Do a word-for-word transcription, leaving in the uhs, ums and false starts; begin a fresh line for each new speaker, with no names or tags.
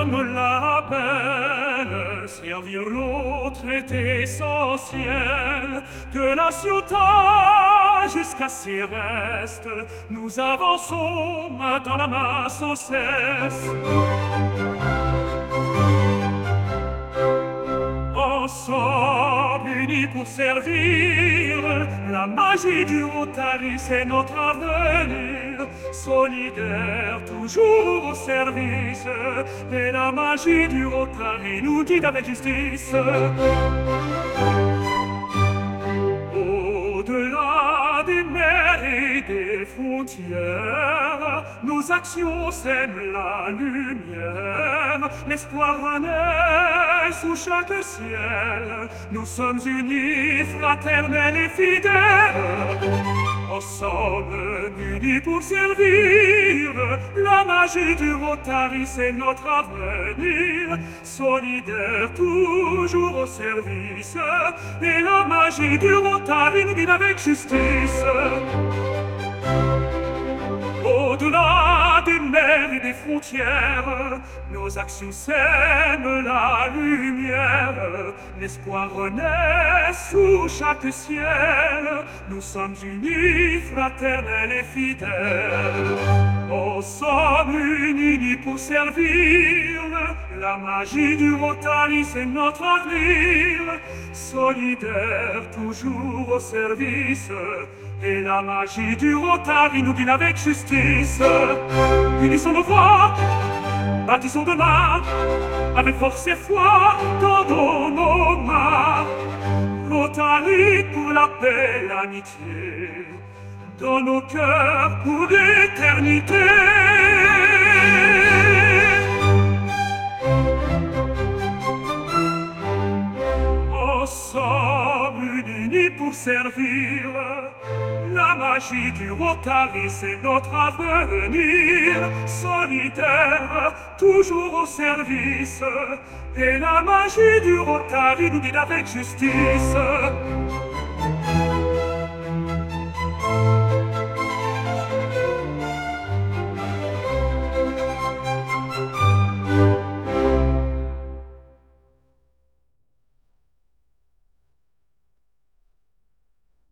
donne la peine. Servir l'autre est essentiel. De la ciutat jusqu'à ses restes, nous avançons main dans la main sans cesse. Ensemble, unis pour servir, la magie du Rotary, c'est notre avenir. Solidaires, toujours au service, et la magie du Rotary nous guide avec justice. Au-delà des mers et des frontières, nos actions sèment la lumière. L'espoir renaît sous chaque ciel. Nous sommes unis, fraternels et fidèles. Ensemble, unis pour servir, la magie du Rotary, c'est notre avenir. Solidaires, toujours au service, et la magie du Rotary nous guide avec justice. Au-delà des mers et des frontières, nos actions sèment la lumière. L'espoir renaît sous chaque ciel. Nous sommes unis, fraternels et fidèles. Ensemble, unis pour servir, la magie du Rotary, c'est notre avenir. Solidaires, toujours au service, et la magie du Rotary nous guide avec justice. Unissons nos voix, bâtissons demain, avec force et foi, tendons nos mains. Rotary pour la paix et l'amitié, dans nos cœurs pour l'éternité. Ensemble, unis pour servir, la magie du Rotary, c'est notre avenir. Solidaires, toujours au service, et la magie du Rotary nous guide avec justice.